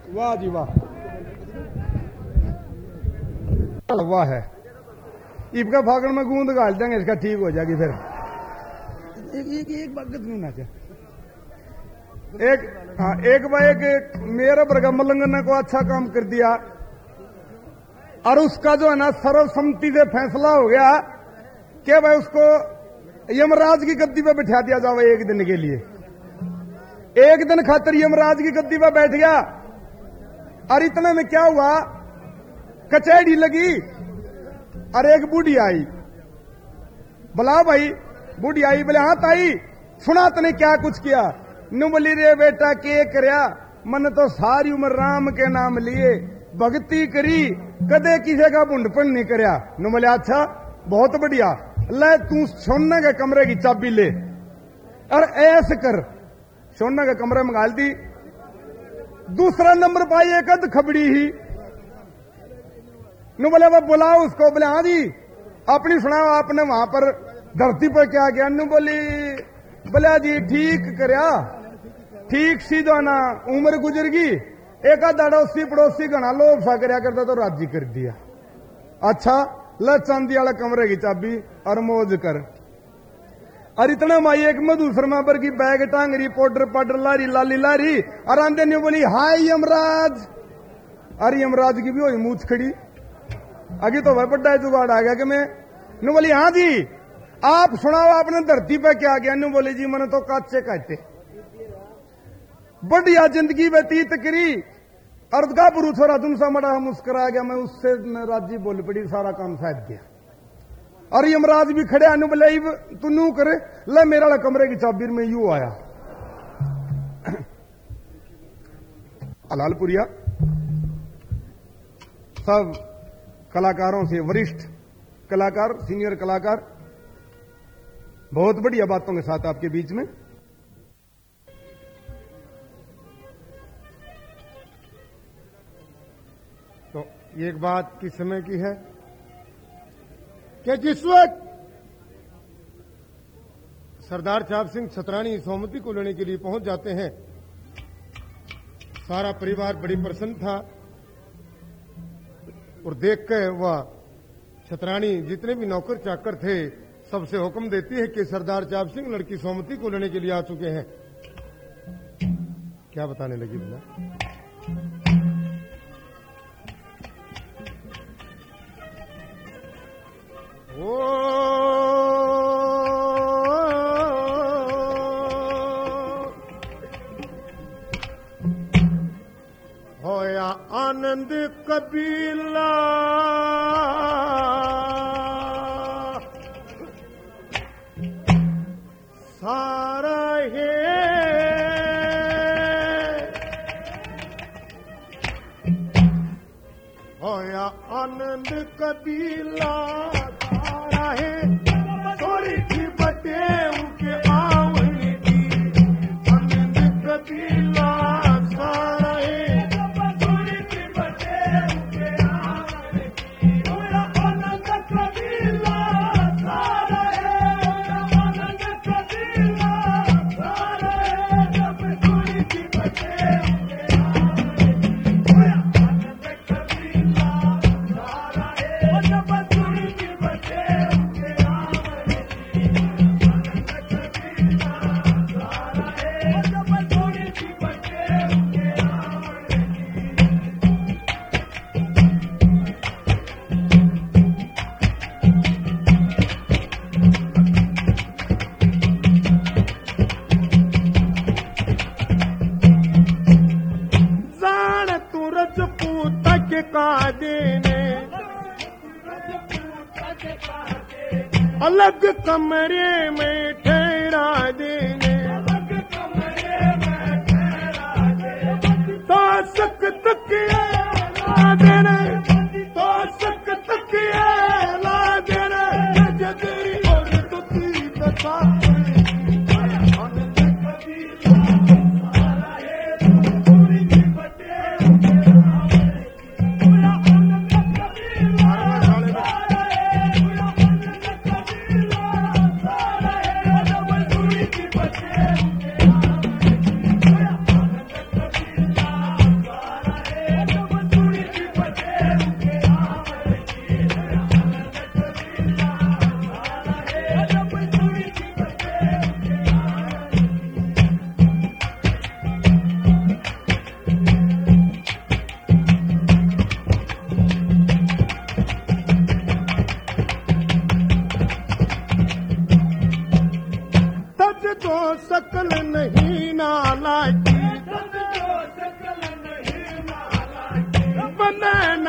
वाह जी वाह, वाह है। ईबका फागण में गूंद गाल देंगे, इसका ठीक हो जाएगी फिर। एक बात सुनना चाहिए, एक बार एक मेरे बरगा मलंगन ने को अच्छा काम कर दिया और उसका जो है ना सर्वसम्मति से फैसला हो गया कि भाई उसको यमराज की गद्दी पे बिठा दिया जाए एक दिन के लिए। एक दिन खातिर यमराज की गद्दी पे बैठ गया और इतने में क्या हुआ, कचहरी लगी और एक बूढ़ी आई। बोला भाई, बूढ़ी आई, बोले हाँ ताई सुना तने क्या कुछ किया। नु बोली रे बेटा के करया, मन तो सारी उम्र राम के नाम लिए भक्ति करी, कदे किसी का बुंडपन नहीं करया। नु बोले अच्छा बहुत बढ़िया, ले तू सोने के कमरे की चाबी ले और ऐसे कर, सोने के कमरे में गाल दी। दूसरा नंबर पाई एक अध खबड़ी ही। नु बोले वो बुलाओ उसको। बोले हाँ जी अपनी सुनाओ, आपने वहां पर धरती पर क्या किया। नु बोले जी ठीक करया, ठीक सी जो ना उम्र गुजर गई, एक अड़ोसी पड़ोसी घना लोभ सा करया करता तो राजी कर दिया। अच्छा ल चांदी वाला कमरे की चाबी और मौज कर। और इतना माई एक मधु शर्मा पर की बैग टांगरी, पाउडर पाउडर लारी लाली लारी और आंदे ने बोली हाय यमराज। अरे यमराज की भी हुई मूछ खड़ी, आगे तो वह बड़ा जुगाड़ आ गया कि मैं। नु बोली हाँ जी आप सुनाओ आपने धरती पे क्या किया। नु बोली जी मैंने तो काचे काटे बढ़िया जिंदगी व्यतीत करी और गाभरू छोरा तुमसा मड़ा मुस्कुरा गया, मैं उससे राजी बोल पड़ी, सारा काम साध गया। और यमराज भी खड़े, अनु बोले तू नू करे, ले मेरा ला कमरे की चाबी में यू आया। हलालपुरिया सब कलाकारों से वरिष्ठ कलाकार, सीनियर कलाकार, बहुत बढ़िया बातों के साथ आपके बीच में। तो एक बात किस समय की है कि जिस वक्त सरदार चाप सिंह छतरानी सोमती को लेने के लिए पहुंच जाते हैं, सारा परिवार बड़ी प्रसन्न था और देख कर वह छतरानी जितने भी नौकर चाकर थे सबसे हुक्म देती है कि सरदार चाप सिंह लड़की सोमती को लेने के लिए आ चुके हैं। क्या बताने लगी बोला, होया आनंद कबीला सारा है, होया आनंद कबीला सारा है, थोड़ी सी बटे उनके आवनी की, आनंद कबीला सारा है, थोड़ी सी बटे उनके आवनी की, होया आनंद कबीला सारा है, आनंद कबीला सारा है, जब थोड़ी सी बटे उनके आवनी की, होया आनंद कबीला सारा है, जब थोड़ी सी बटे उनके आवनी की, आनंद कबीला सारा है, जब थोड़ी सी बटे उनके आवनी की। जान तू रजपूत के कादे ने अलग कमरे में ठहरा देने, तो सक तकिया ला देने, तो सक तकिया ला देने, जगरी और तुती बता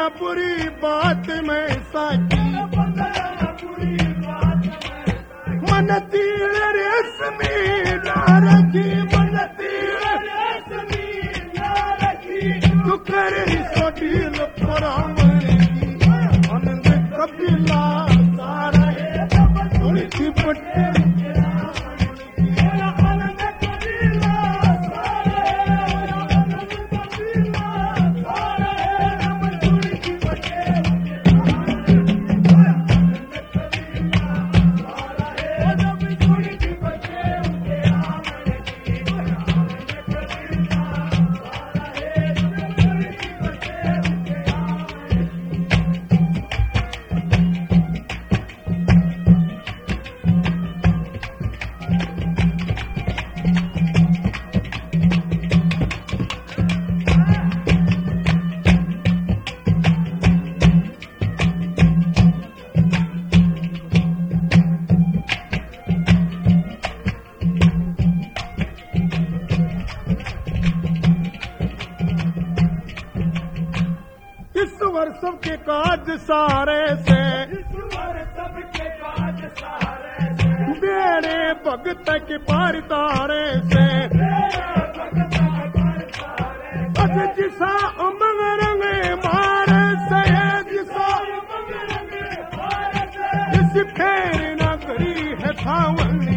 बुरी बात में साकी मन तीर रेशमी ना रखी मन तीर रेशमी ना रखी तू करे सोटील परामरी आनंद कपिला सारा थोड़ी सी पट्टी सबके काज सारे से सबके काज सारे से बेड़े भगत के पार तारे से अज जिसा उमंग रंगे मारे से जिसा जिस फेर न करी है थावली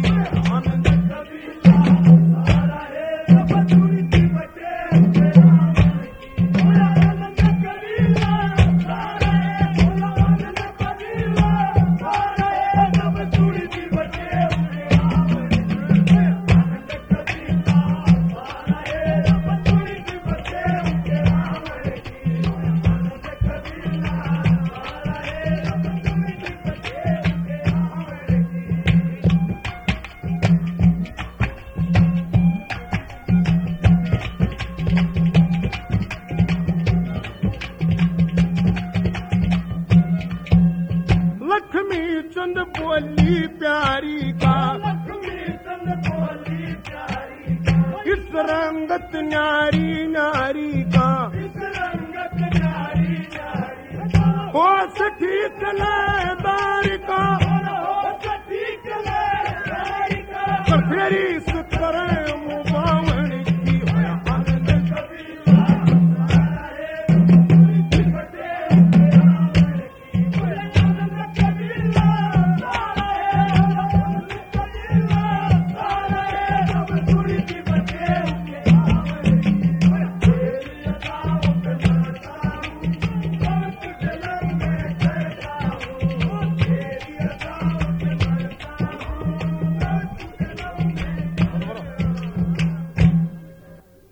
चंद बोली प्यारी का इस रंगत न्यारी नारी का हो ठीक लेदार का फेरी